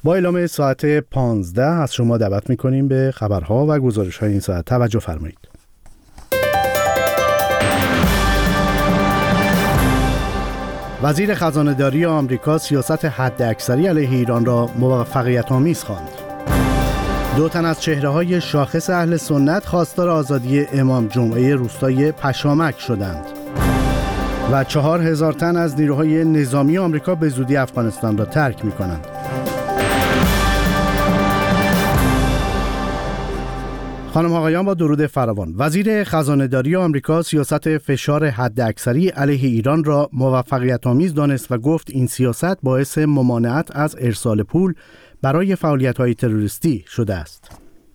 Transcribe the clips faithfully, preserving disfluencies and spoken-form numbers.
با اعلام ساعت پانزده از شما دعوت می‌کنیم به خبرها و گزارش‌های این ساعت توجه فرمایید. وزیر خزانه‌داری آمریکا سیاست حداکثری علیه ایران را موفقیت‌آمیز خواند. دو تن از چهره‌های شاخص اهل سنت خواستار آزادی امام جمعه روستای پشامک شدند و چهار هزار تن از نیروهای نظامی آمریکا به زودی افغانستان را ترک می‌کنند. خانم آقایان، با درود فراوان، وزیر خزانه‌داری آمریکا سیاست فشار حداکثری علیه ایران را موفقیت‌آمیز دانست و گفت این سیاست باعث ممانعت از ارسال پول برای فعالیت‌های تروریستی شده است.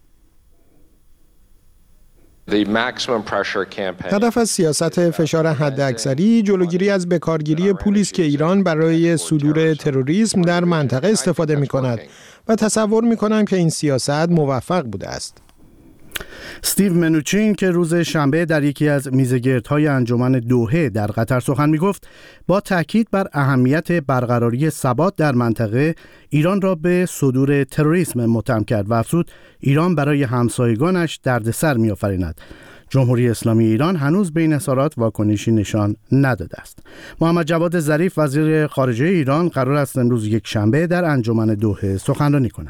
هدف از سیاست فشار حداکثری جلوگیری از بکارگیری پولی است که ایران برای صدور تروریسم در منطقه استفاده می‌کند و تصور می‌کنم که این سیاست موفق بوده است. استیو منوچین که روز شنبه در یکی از میزگردهای انجمن دوحه در قطر سخن می‌گفت، با تاکید بر اهمیت برقراری ثبات در منطقه، ایران را به صدور تروریسم متهم کرد و افزود ایران برای همسایگانش دردسر می‌آفریند. جمهوری اسلامی ایران هنوز به این اظهارات واکنشی نشان نداده است. محمد جواد ظریف وزیر خارجه ایران قرار است امروز یک شنبه در انجمن دوحه سخنرانی کند.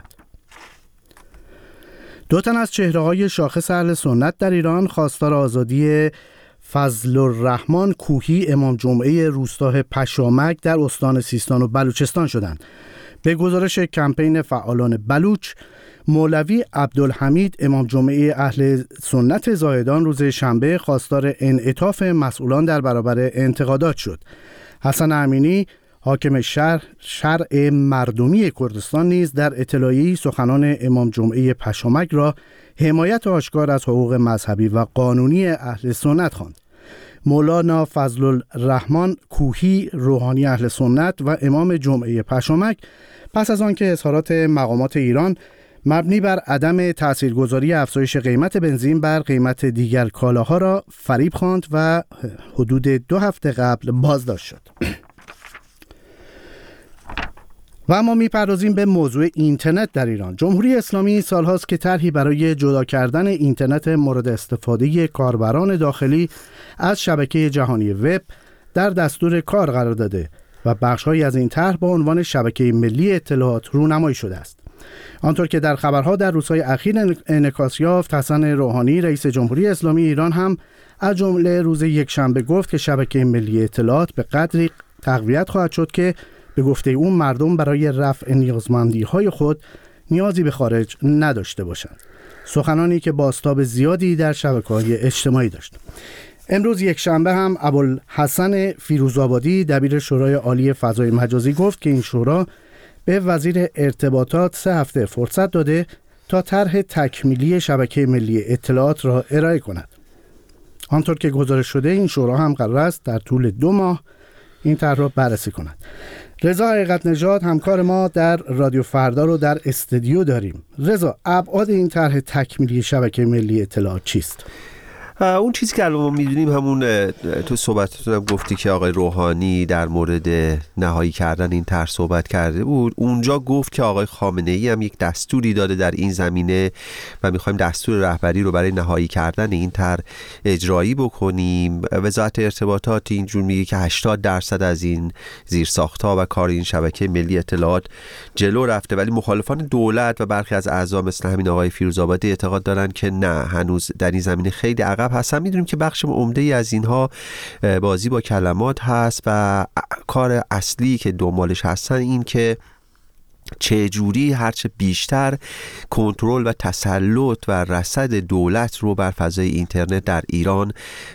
دو تن از چهره‌های شاخص اهل سنت در ایران خواستار آزادی فضل الرحمن کوهی امام جمعه روستای پشامک در استان سیستان و بلوچستان شدند. به گزارش کمپین فعالان بلوچ، مولوی عبدالحمید امام جمعه اهل سنت زاهدان روز شنبه خواستار انعطاف مسئولان در برابر انتقادات شد. حسن امینی حاکم شهر شرع مردمی کردستان نیز در اطلاعیه‌ای سخنان امام جمعه پشامک را حمایت آشکار از حقوق مذهبی و قانونی اهل سنت خواند. مولانا فضل الرحمن کوهی روحانی اهل سنت و امام جمعه پشامک پس از آنکه اظهارات مقامات ایران مبنی بر عدم تاثیرگذاری افزایش قیمت بنزین بر قیمت دیگر کالاها را فریب خواند و حدود دو هفته قبل بازداشت شد. و ما میپردازیم به موضوع اینترنت در ایران. جمهوری اسلامی سالهاست که طرحی برای جدا کردن اینترنت مورد استفاده کاربران داخلی از شبکه جهانی وب در دستور کار قرار داده و بخش‌هایی از این طرح با عنوان شبکه ملی اطلاعات رونمایی شده است. آنطور که در خبرها در روزهای اخیر انعکاس یافت، حسن روحانی رئیس جمهوری اسلامی ایران هم از جمله روز یکشنبه گفت که شبکه ملی اطلاعات به قدری تقویت خواهد شد که به گفته اون مردم برای رفع نیازمندی‌های خود نیازی به خارج نداشته باشند. سخنانی که بازتاب زیادی در شبکه‌های اجتماعی داشت. امروز یک شنبه هم ابوالحسن فیروزآبادی دبیر شورای عالی فضای مجازی گفت که این شورا به وزیر ارتباطات سه هفته فرصت داده تا طرح تکمیلی شبکه ملی اطلاعات را ارائه کند. آنطور که گزارش شده این شورا هم قرار است در طول دو ماه این طرح را بررسی کند. رضا حقیقت نژاد همکار ما در رادیو فردا رو در استودیو داریم. رضا، ابعاد این طرح تکمیلی شبکه ملی اطلاعات چیست؟ اون چیزی که الان ما می‌دونیم همون تو صحبتتون هم گفتی که آقای روحانی در مورد نهایی کردن این طرح صحبت کرده بود. اونجا گفت که آقای خامنه‌ای هم یک دستوری داده در این زمینه و می‌خوایم دستور رهبری رو برای نهایی کردن این طرح اجرایی بکنیم. وزارت ارتباطات اینجور میگه که هشتاد درصد از این زیرساخت‌ها و کار این شبکه ملی اطلاعات جلو رفته، ولی مخالفان دولت و برخی از اعضا مثل همین آقای فیروزآبادی اعتقاد دارن که نه، هنوز در این زمینه خیلی عقب هستن. میدونیم که بخش عمده ای از اینها بازی با کلمات هست و کار اصلی که دنبالش هستن این که چه جوری هرچه بیشتر کنترل و تسلط و رصد دولت رو بر فضای اینترنت در ایران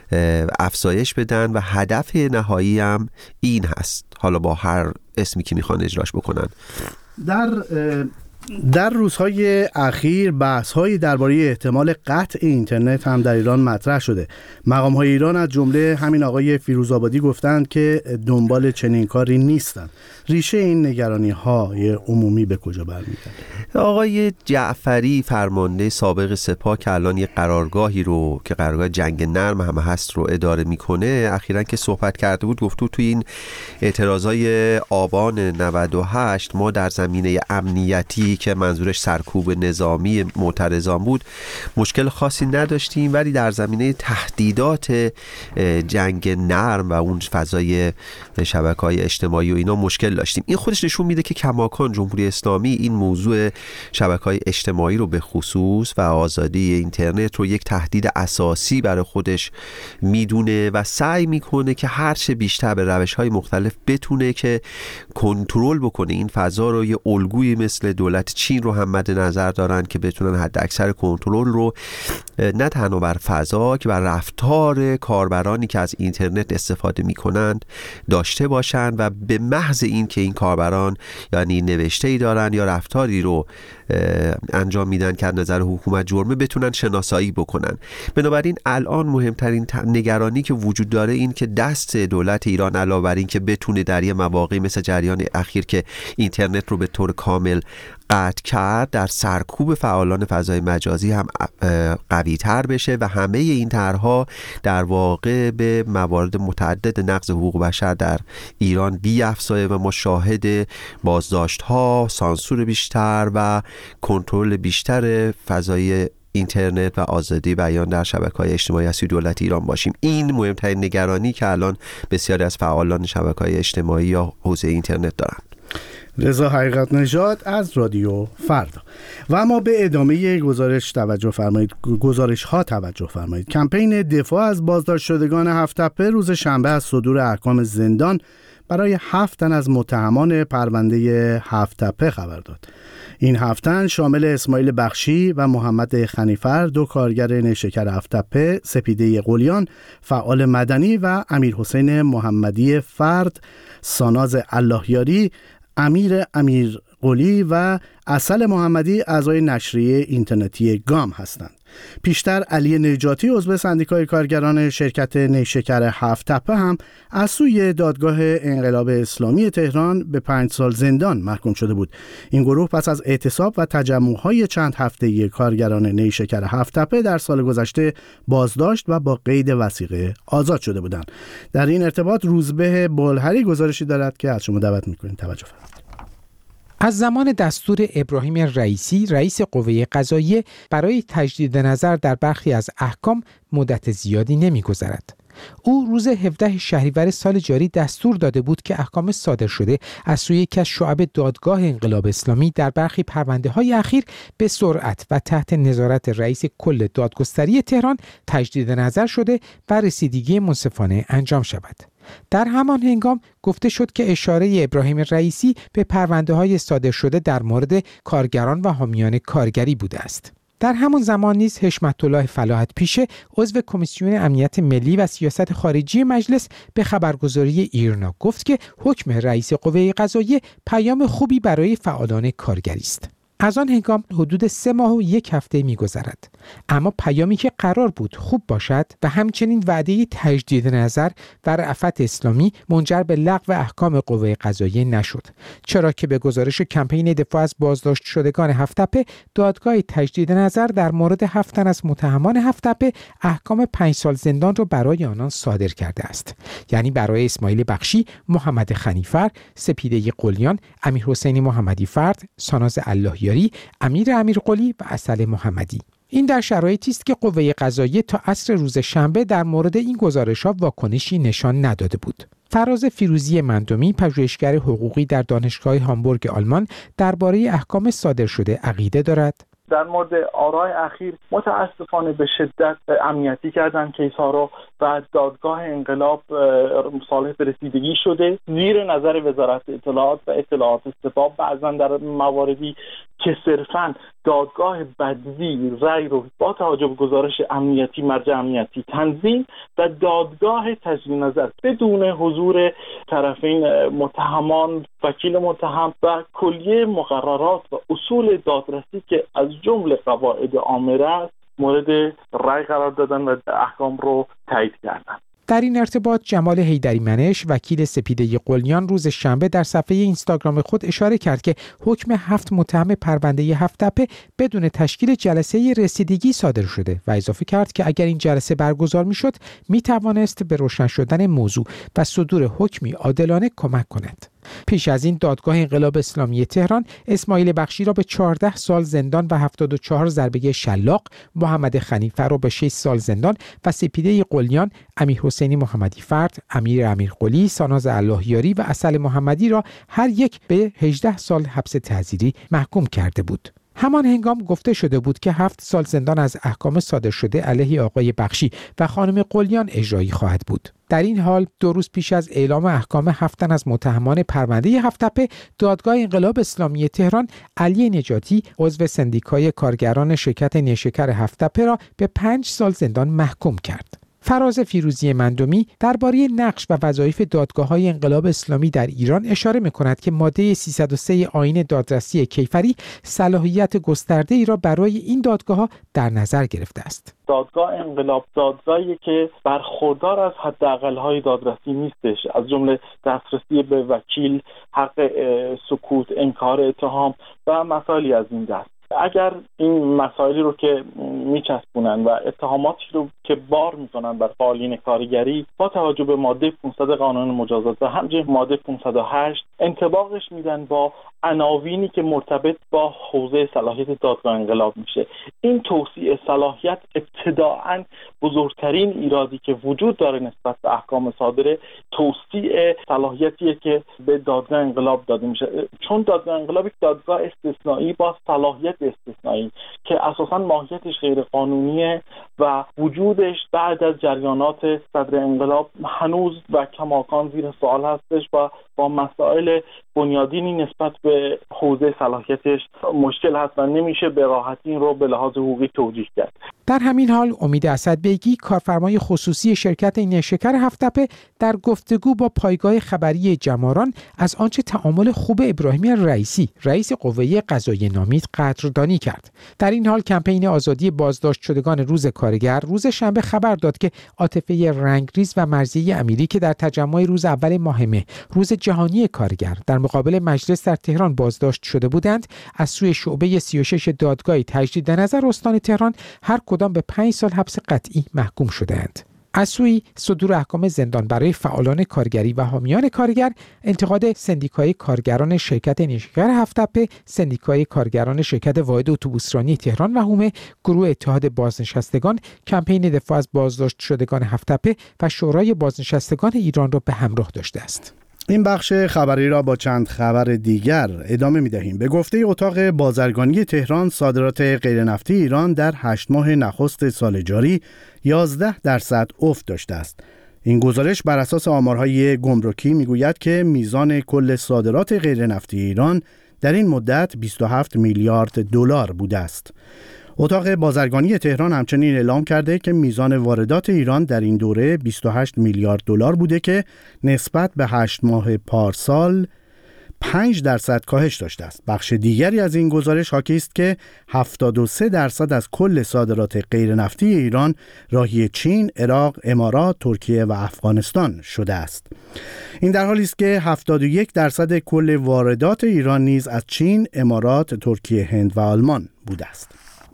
افزایش بدن و هدف نهایی هم این هست، حالا با هر اسمی که میخوان اجراش بکنن. در در روزهای اخیر بحث‌هایی درباره احتمال قطع اینترنت هم در ایران مطرح شده. مقام‌های ایران از جمله همین آقای فیروزآبادی گفتند که دنبال چنین کاری نیستند. ریشه این نگرانی‌های عمومی به کجا برمی‌گرده؟ آقای جعفری فرمانده سابق سپاه که الان یه قرارگاهی رو که قرارگاه جنگ نرم هم هست رو اداره میکنه، اخیراً که صحبت کرده بود گفت تو این اعتراضای آبان نود و هشت ما در زمینه امنیتی که منظورش سرکوب نظامی معترضان بود مشکل خاصی نداشتیم، ولی در زمینه تهدیدات جنگ نرم و اون فضای شبکه‌های اجتماعی و اینا مشکل داشتیم. این خودش نشون میده که کماکان جمهوری اسلامی این موضوع شبکه‌های اجتماعی رو به خصوص و آزادی اینترنت رو یک تهدید اساسی برای خودش میدونه و سعی میکنه که هر چه بیشتر به روش‌های مختلف بتونه که کنترل بکنه این فضا رو. یه الگویی مثل دولت چین رو هم مد نظر دارن که بتونن حد اکثر کنترل رو نه تنها بر فضا که بر رفتار کاربرانی که از اینترنت استفاده میکنند داشته باشن و به محض این که این کاربران یعنی نوشته‌ای دارن یا رفتاری رو انجام میدن که از نظر حکومت جرمه بتونن شناسایی بکنن. بنابراین الان مهمترین نگرانی که وجود داره این که دست دولت ایران علاوه بر این که بتونه در یه مواقعی مثل جریان اخیر که اینترنت رو به طور کامل قطع کرد در سرکوب فعالان فضای مجازی هم قوی تر بشه و همه این طرح‌ها در واقع به موارد متعدد نقض حقوق بشر در ایران بیفزایه و ما شاهد بازداشت‌ها، سانسور بیشتر و کنترل بیشتر فضای اینترنت و آزادی بیان در شبکه‌های اجتماعی از سوی دولت ایران باشیم. این مهمترین نگرانی که الان بسیاری از فعالان شبکه‌های اجتماعی یا حوزه اینترنت دارند. رضا حقیقت نژاد از رادیو فردا. و اما به ادامه گزارش توجه فرمایید گزارش ها توجه فرمایید. کمپین دفاع از بازداشت شدگان هفت تپه روز شنبه از صدور احکام زندان برای هفت تن از متهمان پرونده هفت تپه خبر داد. این هفت تن شامل اسماعیل بخشی و محمد خنیفر، دو کارگر نیشکر هفت تپه، سپیده قلیان فعال مدنی و امیر حسین محمدی فرد، ساناز اللهیاری، امیر امیر قلی و عسل محمدی اعضای نشریه اینترنتی گام هستند. پیشتر علی نجاتی عضو سندیکای کارگران شرکت نیشکر هفت تپه هم از سوی دادگاه انقلاب اسلامی تهران به پنج سال زندان محکوم شده بود. این گروه پس از اعتصاب و تجمع‌های چند هفته‌ای کارگران نیشکر هفت تپه در سال گذشته بازداشت و با قید وثیقه آزاد شده بودند. در این ارتباط روزبه بلهری گزارشی دارد که از شما دعوت می‌کنیم توجه فرمایید. از زمان دستور ابراهیم رئیسی رئیس قوه قضاییه برای تجدید نظر در برخی از احکام مدت زیادی نمی‌گذرد. او روز هفدهم شهریور سال جاری دستور داده بود که احکام صادر شده از سوی یکی از شعب دادگاه انقلاب اسلامی در برخی پرونده‌های اخیر به سرعت و تحت نظارت رئیس کل دادگستری تهران تجدید نظر شده و رسیدگی منصفانه انجام شود. در همان هنگام گفته شد که اشاره ابراهیم رئیسی به پرونده‌های صادر شده در مورد کارگران و حامیان کارگری بوده است. در همان زمان نیز حشمت الله فلاحت پیشه عضو کمیسیون امنیت ملی و سیاست خارجی مجلس به خبرگزاری ایرنا گفت که حکم رئیس قوه قضاییه پیام خوبی برای فعالان کارگری است. از آن هنگام حدود سه ماه و یک هفته می‌گذرد، اما پیامی که قرار بود خوب باشد و همچنین وعده تجدید نظر و رأفت اسلامی منجر به لغو احکام قوه قضاییه نشد، چرا که به گزارش کمپین دفاع از بازداشت شدگان هفت تپه دادگاه تجدید نظر در مورد هفت تن از متهمان هفت تپه احکام پنج سال زندان را برای آنان صادر کرده است، یعنی برای اسماعیل بخشی، محمد خنیفر، سپیده قلیان، امیر حسین محمدی فرد، ساناز اللهیاری، امیر امیر قلی و عسل محمدی. این در شرایطی است که قوه قضاییه تا عصر روز شنبه در مورد این گزارش‌ها واکنشی نشان نداده بود. فراز فیروزی مندومی، پژوهشگر حقوقی در دانشگاه هامبورگ آلمان، درباره احکام صادر شده عقیده دارد. در مورد آرای اخیر متاسفانه به شدت امنیتی کردن کیس ها رو و دادگاه انقلاب صالح به رسیدگی شده زیر نظر وزارت اطلاعات و اطلاعات سپاه. بعضا در مواردی که صرفاً دادگاه بدوی رأی رو با توجه به گزارش امنیتی مرجع امنیتی تنظیم و دادگاه تجدید نظر بدون حضور طرفین متهمان، وکیل متهم و کلیه مقررات و اصول دادرسی که از جمله قواعد آمره است مورد رأی قرار دادن و احکام رو تایید کردن. در این ارتباط جمال حیدری منش وکیل سپیده قلیان روز شنبه در صفحه اینستاگرام خود اشاره کرد که حکم هفت متهم پرونده هفت تپه بدون تشکیل جلسه رسیدگی صادر شده و اضافه کرد که اگر این جلسه برگزار میشد می توانست به روشن شدن موضوع و صدور حکمی عادلانه کمک کند. پیش از این دادگاه انقلاب اسلامی تهران اسماعیل بخشی را به چهارده سال زندان و هفتاد و چهار ضربه شلاق، محمد خنیفه را به شش سال زندان و سپیده قلیان امیر حسینی محمدی فرد، امیر امیرقلی، ساناز اللهیاری و عسل محمدی را هر یک به هجده سال حبس تعزیری محکوم کرده بود. همان هنگام گفته شده بود که هفت سال زندان از احکام صادر شده علیه آقای بخشی و خانم قلیان اجرایی خواهد بود. در این حال دو روز پیش از اعلام احکام هفت تن از متهمان پرونده هفت تپه، دادگاه انقلاب اسلامی تهران علی نجاتی عضو سندیکای کارگران شرکت نیشکر هفت تپه را به پنج سال زندان محکوم کرد. فراز فیروزی مندومی درباره نقش و وظایف دادگاه‌های انقلاب اسلامی در ایران اشاره می‌کند که ماده سیصد و سه آیین دادرسی کیفری صلاحیت گسترده‌ای را برای این دادگاه‌ها در نظر گرفته است. دادگاه انقلاب دادگاهی که برخوردار از حداقل‌های دادرسی نیستش، از جمله دسترسی به وکیل، حق سکوت، انکار اتهام و مسائلی از این دست. اگر این مسائلی رو که میچسبونن و اتهاماتی رو که بار میکنن بر فعالین کارگری با توجه به ماده پانصد قانون مجازات و همچنین ماده پانصد و هشت انطباقش میدن با عناوینی که مرتبط با حوزه صلاحیت دادگاه انقلاب میشه. این توسیع صلاحیت ابتداعاً بزرگترین ایرادی که وجود داره نسبت به احکام صادره توسیع صلاحیتیه که به دادگاه انقلاب داده میشه، چون دادگاه انقلاب یک دادگاه استثنایی با صلاحیت استثنایی که اساساً ماهیتش غیر قانونیه و وجودش بعد از جریانات صدر انقلاب هنوز و کماکان زیر سوال هستش و با مسائل بنیادینی نسبت به حوزه صلاحیتش مشکل هست و نمیشه به راحتی این رو به لحاظ حقوقی توجیه کرد. در همین حال امید اسدبیگی کارفرمای خصوصی شرکت نیشکر هفت تپه در گفتگو با پایگاه خبری جماران از آنچه تعامل خوب ابراهیم رئیسی رئیس قوه قضاییه نامید قدردانی کرد. در این حال کمپین آزادی بازداشت شدگان روز کارگر روز شنبه خبر داد که عاطفه رنگریز و مرضیه امیری که در تجمع روز اول ماه مه روز جهانی کارگر در مقابل مجلس در تهران بازداشت شده بودند، از سوی شعبه سی و شش دادگاه تجدید نظر استان تهران هر کدام به پنج سال حبس قطعی محکوم شدند. از سوی صدور احکام زندان برای فعالان کارگری و حامیان کارگر، انتقاد سندیکای کارگران شرکت نیشکر هفت تپه، سندیکای کارگران شرکت واحد اتوبوسرانی تهران و حومه، گروه اتحاد بازنشستگان، کمپین دفاع از بازداشت شدگان هفت تپه و شورای بازنشستگان ایران را به همراه داشته است. این بخش خبری را با چند خبر دیگر ادامه می دهیم. به گفته اتاق بازرگانی تهران، صادرات غیرنفتی ایران در هشت ماه نخست سال جاری یازده درصد افت داشته است. این گزارش بر اساس آمارهای گمرکی می گوید که میزان کل صادرات غیرنفتی ایران در این مدت بیست و هفت میلیارد دلار بوده است. اتاق بازرگانی تهران همچنین اعلام کرده که میزان واردات ایران در این دوره بیست و هشت میلیارد دلار بوده که نسبت به هشت ماه پارسال پنج درصد کاهش داشته است. بخش دیگری از این گزارش حاکی است که هفتاد و سه درصد از کل صادرات غیرنفتی ایران راهی چین، عراق، امارات، ترکیه و افغانستان شده است. این در حالی است که هفتاد و یک درصد کل واردات ایران نیز از چین، امارات، ترکیه، هند و آلمان بوده است.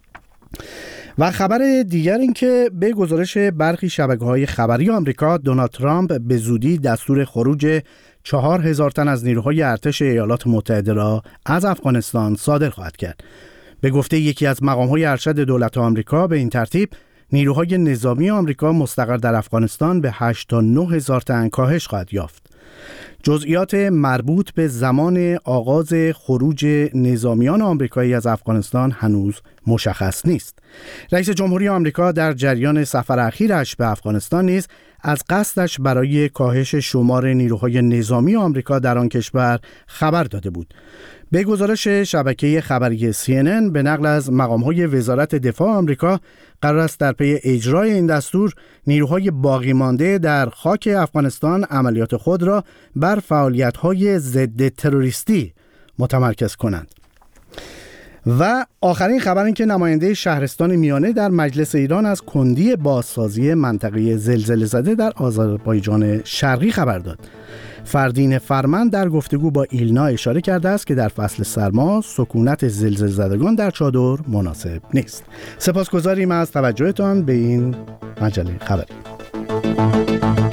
و خبر دیگر این که به گزارش برخی شبکه‌های خبری آمریکا، دونالد ترامپ به زودی دستور خروج چهار هزار تن از نیروهای ارتش ایالات متحده را از افغانستان صادر خواهد کرد. به گفته یکی از مقام‌های ارشد دولت آمریکا، به این ترتیب نیروهای نظامی آمریکا مستقر در افغانستان به هشت تا نه هزار تن کاهش خواهد یافت. جزئیات مربوط به زمان آغاز خروج نظامیان آمریکایی از افغانستان هنوز مشخص نیست. رئیس جمهوری آمریکا در جریان سفر اخیرش به افغانستان نیز از قصدش برای کاهش شمار نیروهای نظامی آمریکا در آن کشور خبر داده بود. به گزارش شبکه خبری سی ان ان به نقل از مقام‌های وزارت دفاع آمریکا، قرار است در پی اجرای این دستور نیروهای باقی مانده در خاک افغانستان عملیات خود را بر فعالیت‌های ضد تروریستی متمرکز کنند. و آخرین خبر این که نماینده شهرستان میانه در مجلس ایران از کندی بازسازی منطقه زلزله زده در آذربایجان شرقی خبر داد. فردین فرمند در گفتگو با ایلنا اشاره کرده است که در فصل سرما سکونت زلزله زدگان در چادر مناسب نیست. سپاسگزاریم از توجهتان به این مجله خبری.